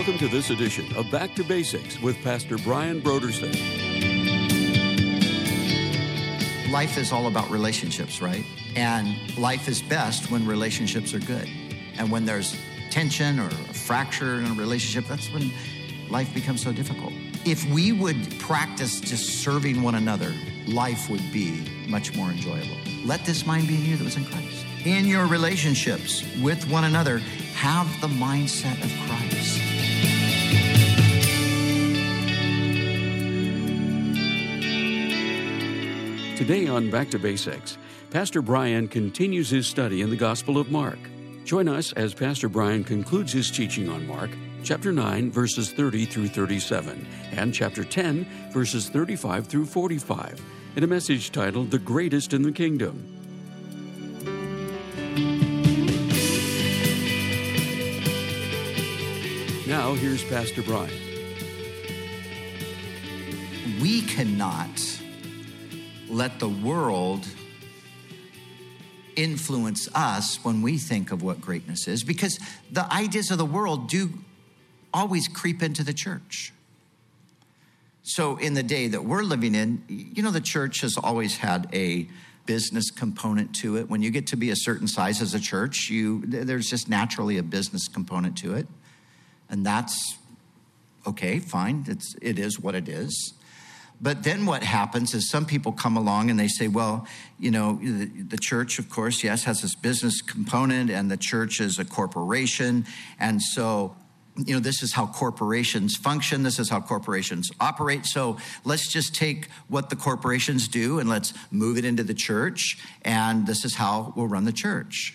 Welcome to this edition of Back to Basics with Pastor Brian Brodersen. Life is all about relationships, right? And life is best when relationships are good. And when there's tension or a fracture in a relationship, that's when life becomes so difficult. If we would practice just serving one another, life would be much more enjoyable. Let this mind be in you that was in Christ. In your relationships with one another, have the mindset of Christ. Today on Back to Basics, Pastor Brian continues his study in the Gospel of Mark. Join us as Pastor Brian concludes his teaching on Mark, chapter 9, verses 30 through 37, and chapter 10, verses 35 through 45, in a message titled, The Greatest in the Kingdom. Now, here's Pastor Brian. We cannot let the world influence us when we think of what greatness is, because the ideas of the world do always creep into the church. So in the day that we're living in, you know, the church has always had a business component to it. When you get to be a certain size as a church, there's just naturally a business component to it. And that's okay, fine. It is what it is. But then what happens is some people come along and they say, well, you know, the church, of course, yes, has this business component, and the church is a corporation. And so, you know, this is how corporations function. This is how corporations operate. So let's just take what the corporations do and let's move it into the church. And this is how we'll run the church.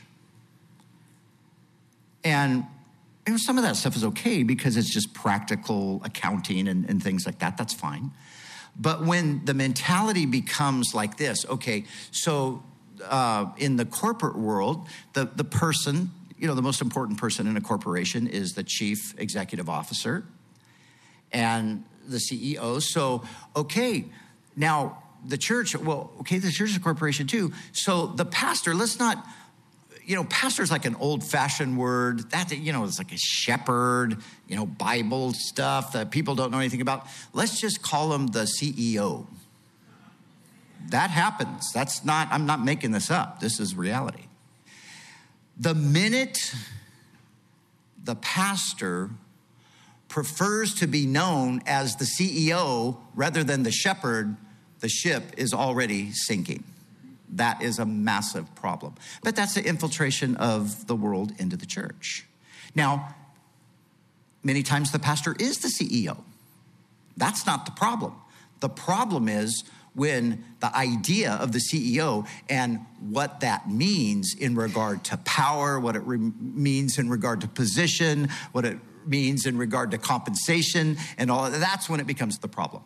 And you know, some of that stuff is okay because it's just practical accounting and things like that. That's fine. But when the mentality becomes like this, okay, so in the corporate world, the person, you know, the most important person in a corporation is the chief executive officer and the CEO. So, okay, now the church, well, okay, the church is a corporation too. So the pastor, let's not, you know, pastor is like an old-fashioned word. That, you know, it's like a shepherd, you know, Bible stuff that people don't know anything about. Let's just call him the CEO. That happens. I'm not making this up. This is reality. The minute the pastor prefers to be known as the CEO rather than the shepherd, the ship is already sinking. That is a massive problem. But that's the infiltration of the world into the church. Now, many times the pastor is the CEO. That's not the problem. The problem is when the idea of the CEO and what that means in regard to power, what it means in regard to position, what it means in regard to compensation, and all of that, that's when it becomes the problem.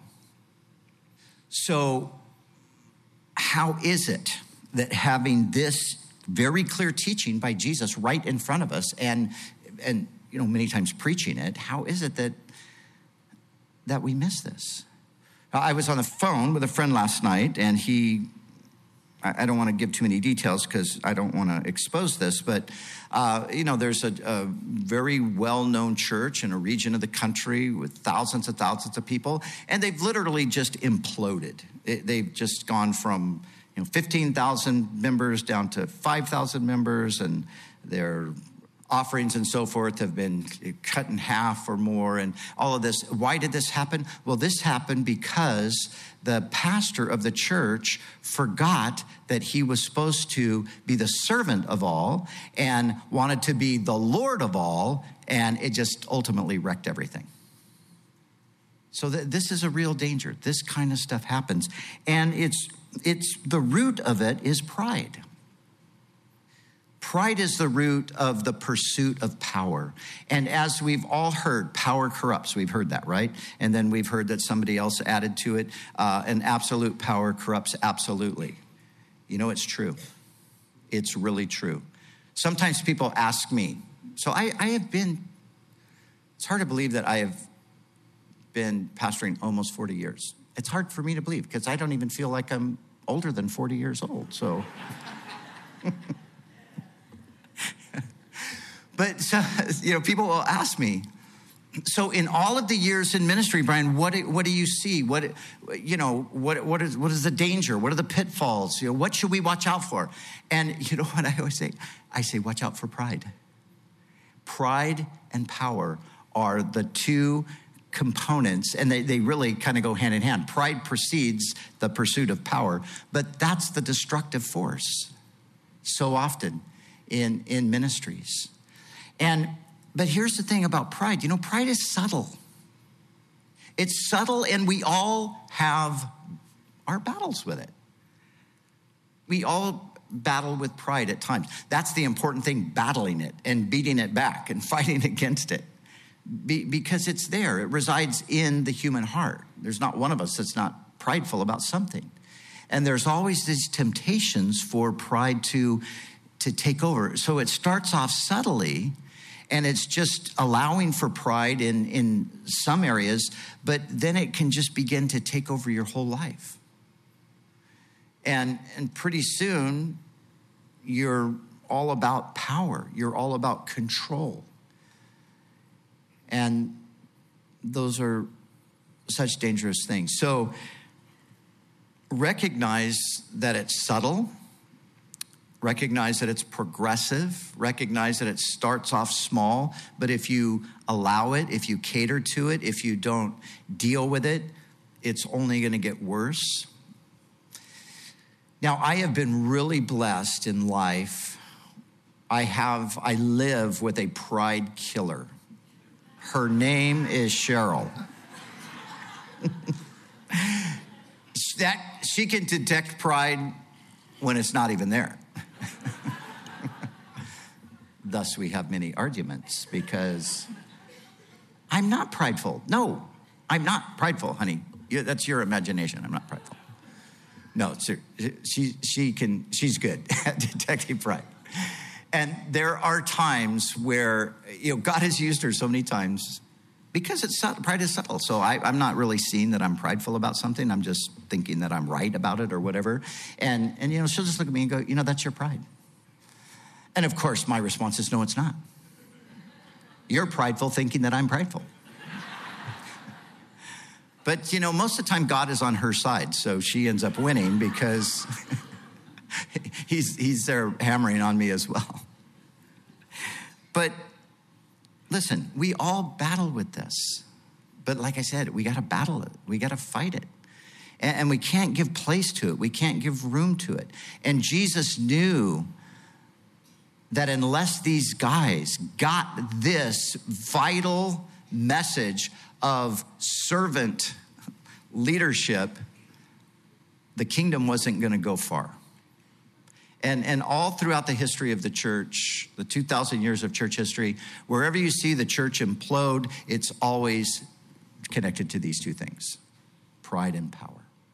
So, how is it that having this very clear teaching by Jesus right in front of us and you know, many times preaching it, how is it that we miss this? I was on the phone with a friend last night, and I don't want to give too many details because I don't want to expose this, but you know, there's a very well-known church in a region of the country with thousands and thousands of people, and they've literally just imploded. They've just gone from 15,000 members down to 5,000 members, and their offerings and so forth have been cut in half or more, and all of this. Why did this happen? Well, this happened because the pastor of the church forgot that he was supposed to be the servant of all and wanted to be the Lord of all, and it just ultimately wrecked everything. So this is a real danger. This kind of stuff happens, and it's the root of it is pride. Pride is the root of the pursuit of power. And as we've all heard, power corrupts. We've heard that, right? And then we've heard that somebody else added to it, and absolute power corrupts absolutely. You know, it's true. It's really true. Sometimes people ask me, so I have been, it's hard to believe that I have been pastoring almost 40 years. It's hard for me to believe because I don't even feel like I'm older than 40 years old, so. But, so, you know, people will ask me, So in all of the years in ministry, Brian, what do you see? What is the danger? What are the pitfalls? What should we watch out for? And you know what I always say? I say, watch out for pride. Pride and power are the two components, and they really kind of go hand in hand. Pride precedes the pursuit of power, but that's the destructive force so often in ministries. But here's the thing about pride. Pride is subtle. It's subtle, and we all have our battles with it. We all battle with pride at times. That's the important thing, battling it and beating it back and fighting against it. Because it's there. It resides in the human heart. There's not one of us that's not prideful about something. And there's always these temptations for pride to take over. So it starts off subtly, and it's just allowing for pride in some areas, but then it can just begin to take over your whole life. And pretty soon, you're all about power. You're all about control. And those are such dangerous things. So recognize that it's subtle. Recognize that it's progressive. Recognize that it starts off small. But if you allow it, if you cater to it, if you don't deal with it, it's only going to get worse. Now, I have been really blessed in life. I live with a pride killer. Her name is Cheryl. She can detect pride when it's not even there. Thus, we have many arguments because I'm not prideful. No, I'm not prideful, honey. That's your imagination. I'm not prideful. No, she's good at detecting pride. And there are times where, God has used her so many times because pride is subtle. So I'm not really seeing that I'm prideful about something. I'm just thinking that I'm right about it or whatever. And she'll just look at me and go, that's your pride. And of course, my response is, no, it's not. You're prideful thinking that I'm prideful. But, most of the time God is on her side. So she ends up winning because he's there hammering on me as well. But listen, we all battle with this. But like I said, we got to battle it. We got to fight it. And we can't give place to it. We can't give room to it. And Jesus knew that unless these guys got this vital message of servant leadership, the kingdom wasn't going to go far. And all throughout the history of the church, the 2,000 years of church history, wherever you see the church implode, it's always connected to these two things, pride and power.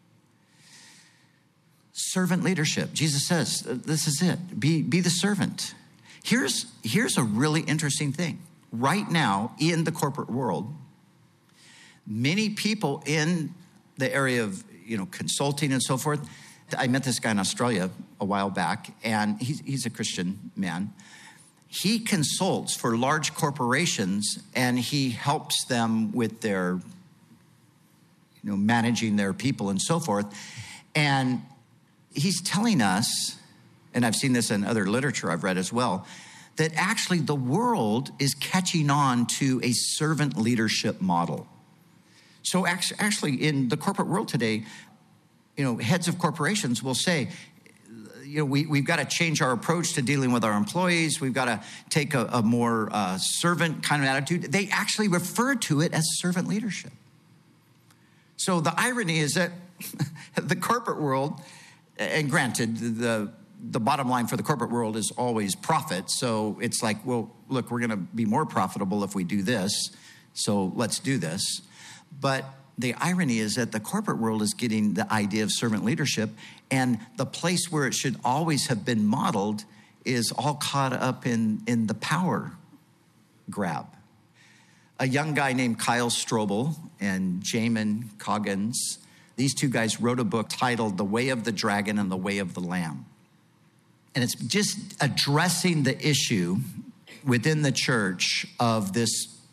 Servant leadership. Jesus says, this is it. Be the servant. Here's a really interesting thing. Right now, in the corporate world, many people in the area of consulting and so forth. I met this guy in Australia a while back, and he's a Christian man. He consults for large corporations, and he helps them with their, managing their people and so forth. And he's telling us, and I've seen this in other literature I've read as well, that actually the world is catching on to a servant leadership model. So actually in the corporate world today, heads of corporations will say, we've got to change our approach to dealing with our employees. We've got to take a more servant kind of attitude. They actually refer to it as servant leadership. So the irony is that the corporate world, and granted, the bottom line for the corporate world is always profit. So it's like, well, look, we're going to be more profitable if we do this. So let's do this. But the irony is that the corporate world is getting the idea of servant leadership, and the place where it should always have been modeled is all caught up in the power grab. A young guy named Kyle Strobel and Jamin Coggins, these two guys wrote a book titled The Way of the Dragon and the Way of the Lamb. And it's just addressing the issue within the church of this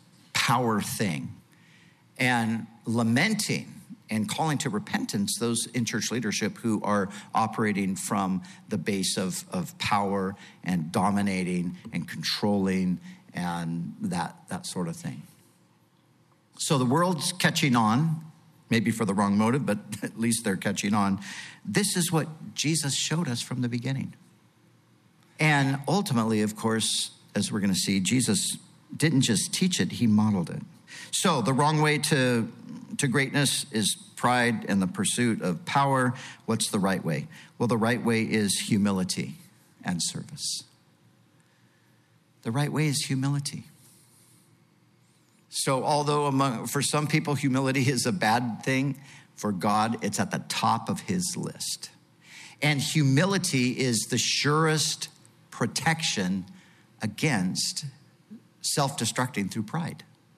power thing, and lamenting and calling to repentance those in church leadership who are operating from the base of power and dominating and controlling and that sort of thing. So the world's catching on, maybe for the wrong motive, but at least they're catching on. This is what Jesus showed us from the beginning. And ultimately, of course, as we're going to see, Jesus didn't just teach it, he modeled it. So the wrong way to greatness is pride and the pursuit of power. What's the right way? Well, the right way is humility and service. The right way is humility. So although for some people humility is a bad thing, for God it's at the top of his list. And humility is the surest protection against self-destructing through pride.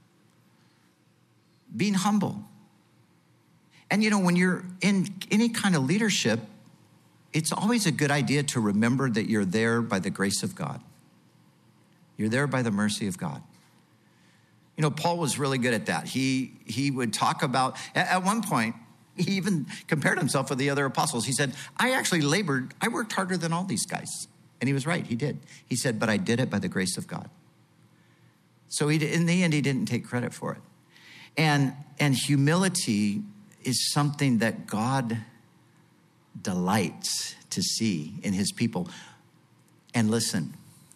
Being humble. And when you're in any kind of leadership, it's always a good idea to remember that you're there by the grace of God. You're there by the mercy of God. Paul was really good at that. He would talk about, at one point, he even compared himself with the other apostles. He said, I worked harder than all these guys. And he was right, he did. He said, but I did it by the grace of God. So in the end, he didn't take credit for it. And humility is something that God delights to see in his people. And listen,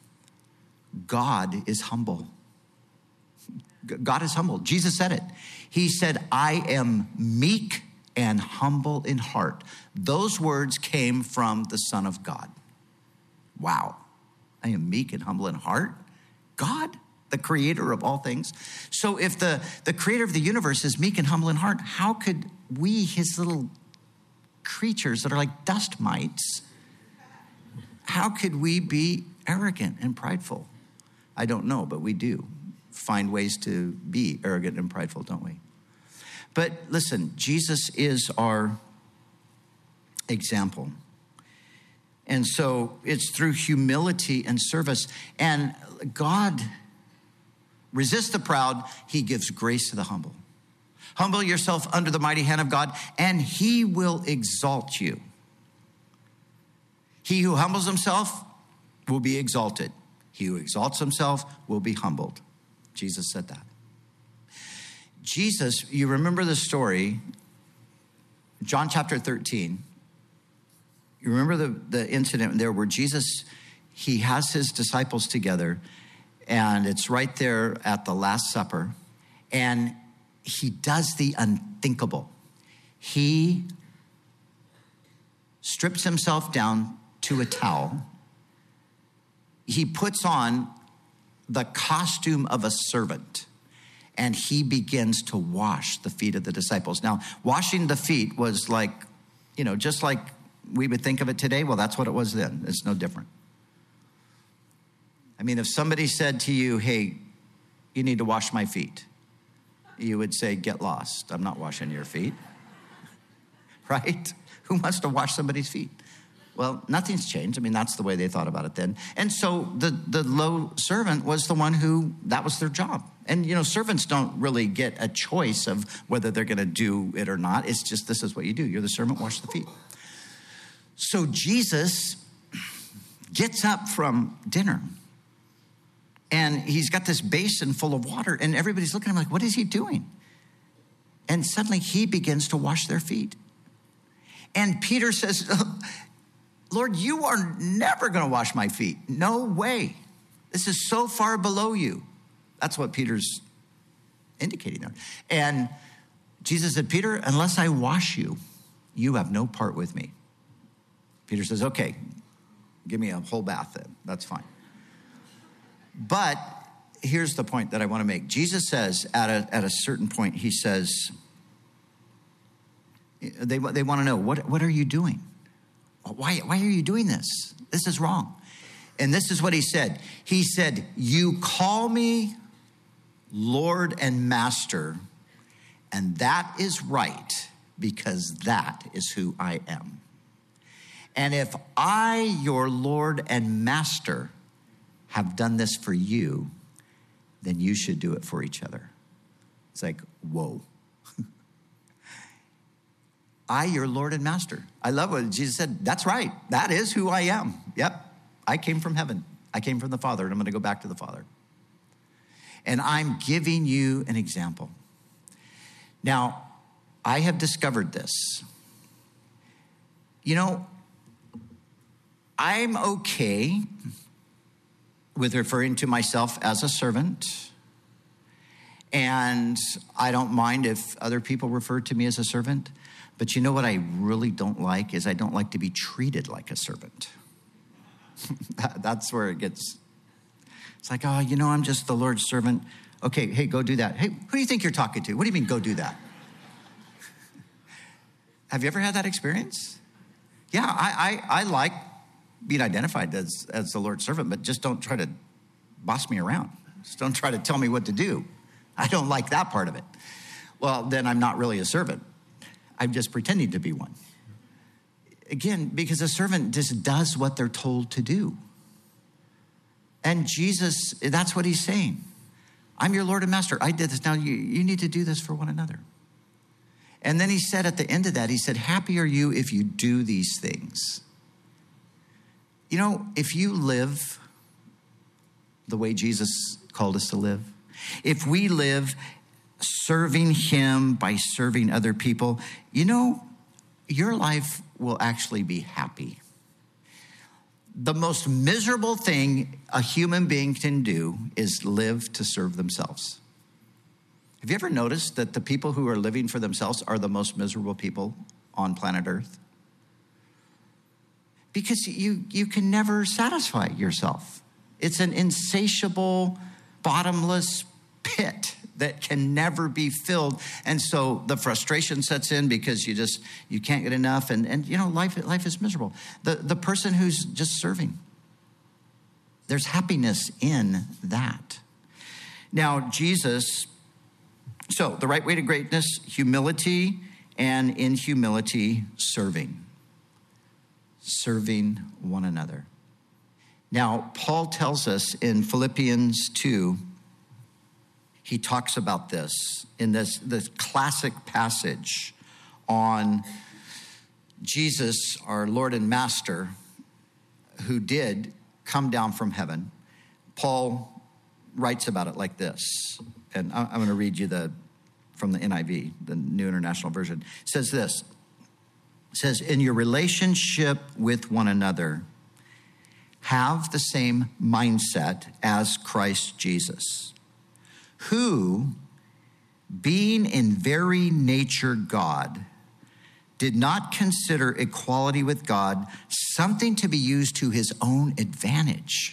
God is humble. God is humble. Jesus said it. He said, I am meek and humble in heart. Those words came from the Son of God. Wow. I am meek and humble in heart. God, the creator of all things. So if the creator of the universe is meek and humble in heart, how could we, his little creatures that are like dust mites, how could we be arrogant and prideful? I don't know, but we do find ways to be arrogant and prideful, don't we? But listen, Jesus is our example. And so it's through humility and service. And God resists the proud. He gives grace to the humble. Humble yourself under the mighty hand of God, and he will exalt you. He who humbles himself will be exalted. He who exalts himself will be humbled. Jesus said that. Jesus, you remember the story, John chapter 13. You remember the incident there where Jesus, he has his disciples together, and it's right there at the Last Supper, and he does the unthinkable. He strips himself down to a towel. He puts on the costume of a servant, and he begins to wash the feet of the disciples. Now, washing the feet was like, just like we would think of it today. Well, that's what it was then. It's no different. I mean, if somebody said to you, hey, you need to wash my feet, you would say, get lost. I'm not washing your feet. Right? Who wants to wash somebody's feet? Well, nothing's changed. I mean, that's the way they thought about it then. And so the low servant was the one who, that was their job. And, servants don't really get a choice of whether they're going to do it or not. It's just, this is what you do. You're the servant, wash the feet. So Jesus gets up from dinner, and he's got this basin full of water, and everybody's looking at him like, what is he doing? And suddenly he begins to wash their feet. And Peter says, Lord, you are never going to wash my feet. No way. This is so far below you. That's what Peter's indicating there. And Jesus said, Peter, unless I wash you, you have no part with me. Peter says, okay, give me a whole bath then. That's fine. But here's the point that I want to make. Jesus says at a certain point, he says, they want to know, what are you doing? Why are you doing this? This is wrong. And this is what he said. He said, you call me Lord and Master, and that is right, because that is who I am. And if I, your Lord and Master, have done this for you, then you should do it for each other. It's like, whoa. I, your Lord and Master. I love what Jesus said. That's right. That is who I am. Yep. I came from heaven. I came from the Father, and I'm going to go back to the Father. And I'm giving you an example. Now, I have discovered this. You know, I'm okay with referring to myself as a servant. And I don't mind if other people refer to me as a servant. But you know what I really don't like is I don't like to be treated like a servant. That's where it gets, it's like, oh, you know, I'm just the Lord's servant. Okay, hey, go do that. Hey, who do you think you're talking to? What do you mean, go do that? Have you ever had that experience? Yeah, I like being identified as the Lord's servant, but just don't try to boss me around. Just don't try to tell me what to do. I don't like that part of it. Well, then I'm not really a servant. I'm just pretending to be one. Again, because a servant just does what they're told to do. And Jesus, that's what he's saying. I'm your Lord and Master. I did this. Now you need to do this for one another. And then he said at the end of that, he said, happy are you if you do these things. You know, if you live the way Jesus called us to live, if we live serving him by serving other people, you know, your life will actually be happy. The most miserable thing a human being can do is live to serve themselves. Have you ever noticed that the people who are living for themselves are the most miserable people on planet Earth? Because you can never satisfy yourself. It's an insatiable, bottomless pit that can never be filled. And so the frustration sets in because you can't get enough. And you know, life is miserable. The person who's just serving, there's happiness in that. Now, Jesus, so the right way to greatness, humility, and in humility, serving one another. Now, Paul tells us in Philippians 2, he talks about this in this classic passage on Jesus, our Lord and Master, who did come down from heaven. Paul writes about it like this, and I'm going to read you from the NIV, the New International Version. It says this. It says, in your relationship with one another, have the same mindset as Christ Jesus, who, being in very nature God, did not consider equality with God something to be used to his own advantage.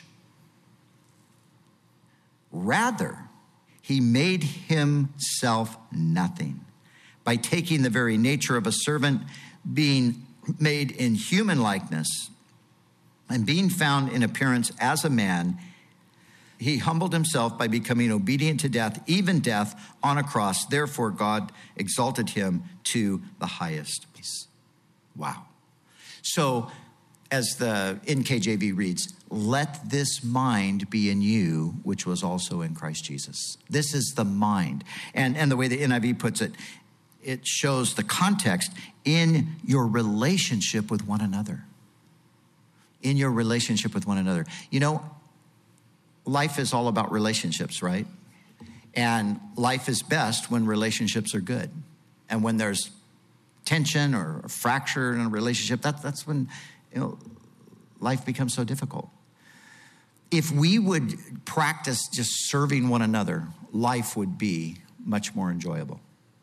Rather, he made himself nothing by taking the very nature of a servant, being made in human likeness, and being found in appearance as a man. He humbled himself by becoming obedient to death, even death on a cross. Therefore, God exalted him to the highest place. Wow. So, as the NKJV reads, let this mind be in you, which was also in Christ Jesus. This is the mind. And the way the NIV puts it, it shows the context in your relationship with one another. In your relationship with one another. You know, life is all about relationships, right? And life is best when relationships are good. And when there's tension or a fracture in a relationship, that's when, you know, life becomes so difficult. If we would practice just serving one another, life would be much more enjoyable.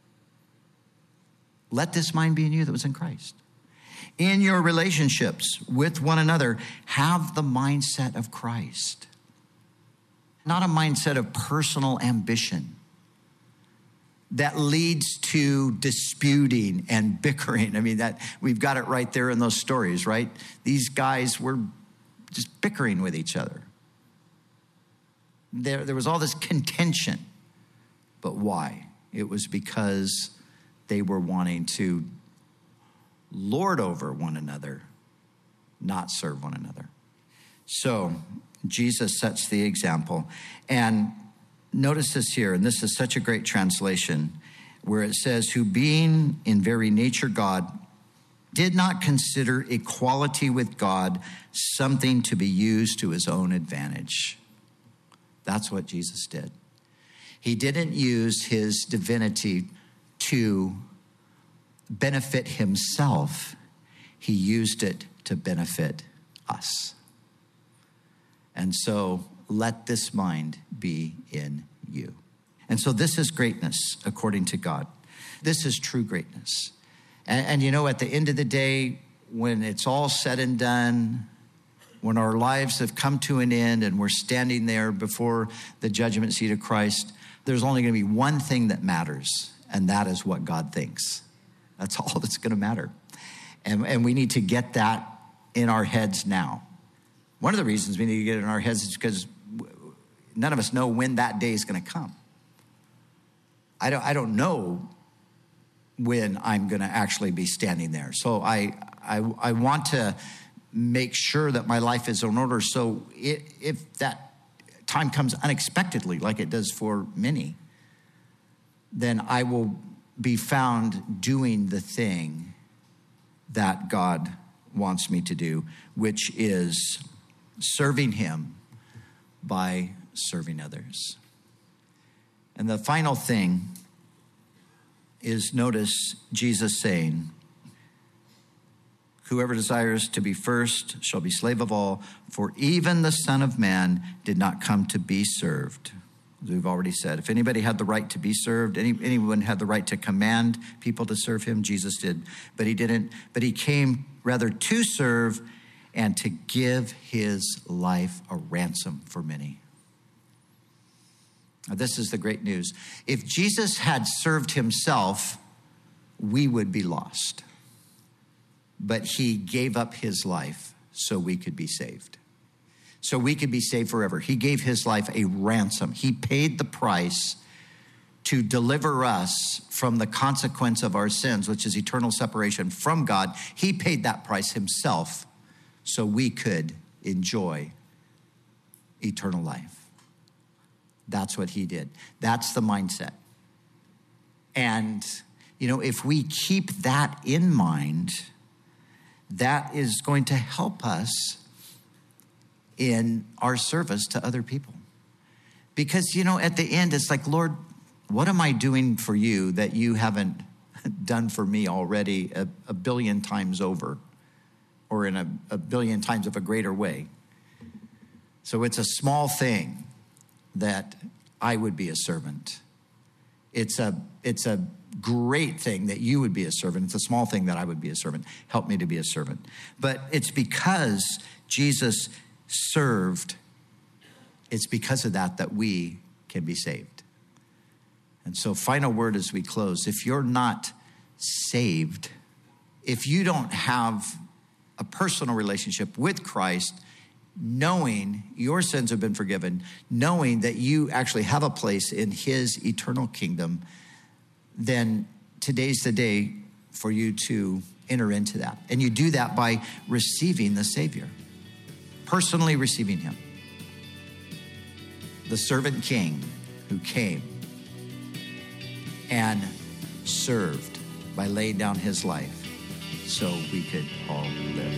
Let this mind be in you that was in Christ. In your relationships with one another, have the mindset of Christ. Not a mindset of personal ambition that leads to disputing and bickering. I mean, that we've got it right there in those stories, right? These guys were just bickering with each other. There was all this contention. But why? It was because they were wanting to lord over one another, not serve one another. So Jesus sets the example. And notice this here, and this is such a great translation, where it says, who being in very nature God, did not consider equality with God something to be used to his own advantage. That's what Jesus did. He didn't use his divinity to benefit himself. He used it to benefit us. And so let this mind be in you. And so this is greatness according to God. This is true greatness. And you know, at the end of the day, when it's all said and done, when our lives have come to an end and we're standing there before the judgment seat of Christ, there's only going to be one thing that matters, and that is what God thinks. That's all that's going to matter. And we need to get that in our heads now. One of the reasons we need to get it in our heads is because none of us know when that day is going to come. I don't know when I'm going to actually be standing there. So I want to make sure that my life is in order. So if that time comes unexpectedly, like it does for many, then I will be found doing the thing that God wants me to do, which is serving him by serving others. And the final thing is, notice Jesus saying, whoever desires to be first shall be slave of all, for even the Son of Man did not come to be served. As we've already said, if anybody had the right to be served, anyone had the right to command people to serve him, Jesus did. But he didn't. But he came rather to serve and to give his life a ransom for many. Now, this is the great news. If Jesus had served himself, we would be lost. But he gave up his life so we could be saved. So we could be saved forever. He gave his life a ransom. He paid the price to deliver us from the consequence of our sins, which is eternal separation from God. He paid that price himself so we could enjoy eternal life. That's what he did. That's the mindset. And, you know, if we keep that in mind, that is going to help us in our service to other people. Because, you know, at the end, it's like, Lord, what am I doing for you that you haven't done for me already a billion times over, or in a billion times of a greater way? So it's a small thing that I would be a servant. It's a great thing that you would be a servant. It's a small thing that I would be a servant. Help me to be a servant. But it's because Jesus served, it's because of that we can be saved. And so, final word as we close: if you're not saved, if you don't have a personal relationship with Christ, knowing your sins have been forgiven, knowing that you actually have a place in his eternal kingdom, then today's the day for you to enter into that. And you do that by receiving the Savior, personally receiving him, the servant king who came and served by laying down his life so we could all live.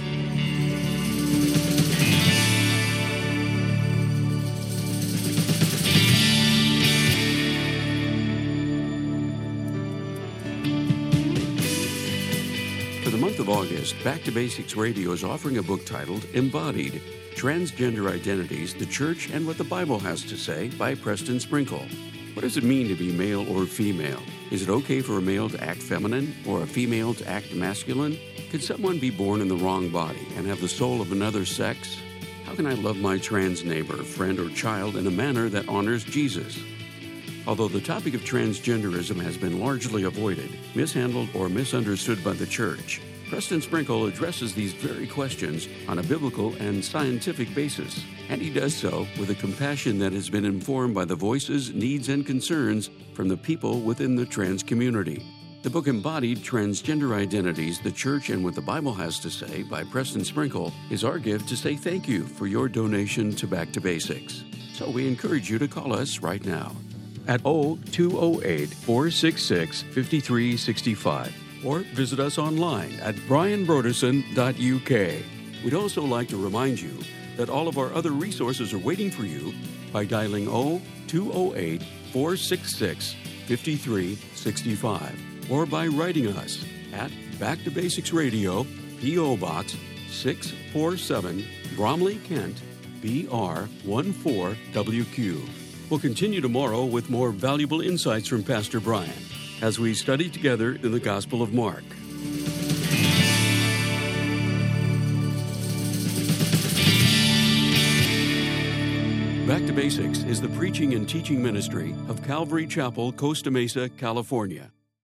For the month of August, Back to Basics Radio is offering a book titled Embodied: Transgender Identities, the Church, and What the Bible Has to Say by Preston Sprinkle. What does it mean to be male or female? Is it okay for a male to act feminine or a female to act masculine? Could someone be born in the wrong body and have the soul of another sex? How can I love my trans neighbor, friend, or child in a manner that honors Jesus? Although the topic of transgenderism has been largely avoided, mishandled, or misunderstood by the church, Preston Sprinkle addresses these very questions on a biblical and scientific basis, and he does so with a compassion that has been informed by the voices, needs, and concerns from the people within the trans community. The book Embodied: Transgender Identities, the Church, and What the Bible Has to Say by Preston Sprinkle is our gift to say thank you for your donation to Back to Basics. So we encourage you to call us right now at 0208-466-5365 or visit us online at brianbroderson.uk. We'd also like to remind you that all of our other resources are waiting for you by dialing 0208-466-5365 or by writing us at Back to Basics Radio, P.O. Box 647, Bromley, Kent, BR 14WQ. We'll continue tomorrow with more valuable insights from Pastor Brian as we study together in the Gospel of Mark. Back to Basics is the preaching and teaching ministry of Calvary Chapel, Costa Mesa, California.